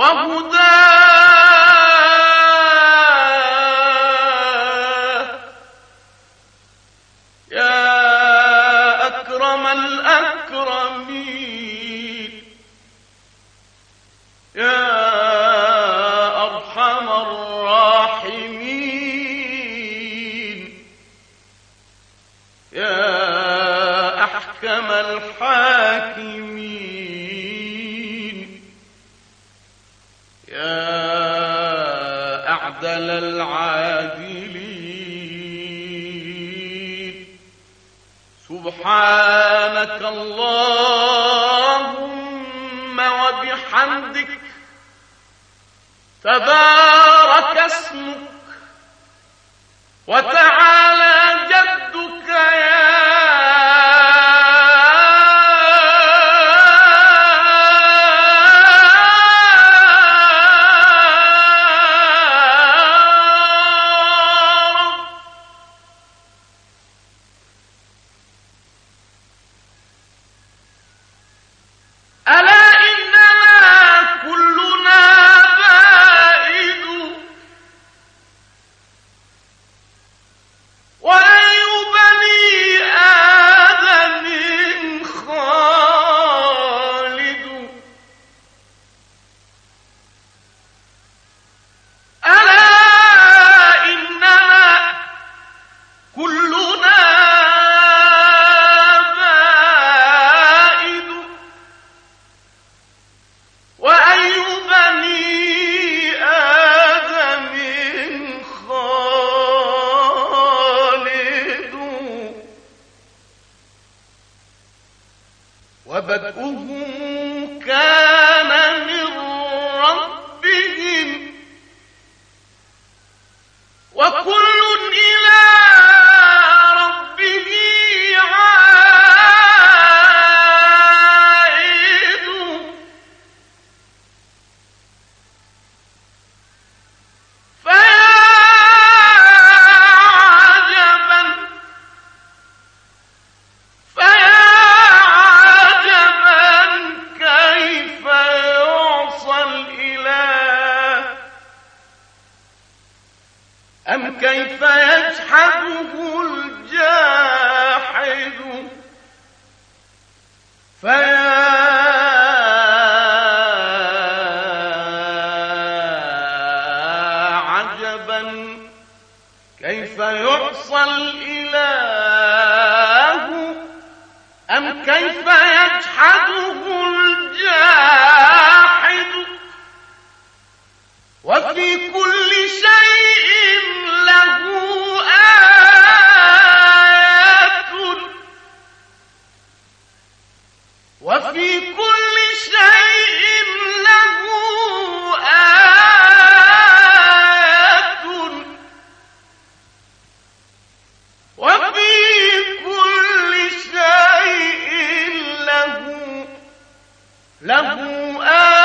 وهداه يا أكرم الأكرمين يا أرحم الراحمين يا أحكم الحاكمين يا أعدل العادلين سبحانك اللهم وبحمدك تبارك اسمك وتعالى جدك يا وبدؤهم كان من ربهم وكل إلى ربه عائد أم كيف يجحده الجاحد فيا عجبا كيف يعصى الإله أم كيف يجحده الجاحد وفي كل شيء له آيات وفي كل شيء له آيات وفي كل شيء له آيات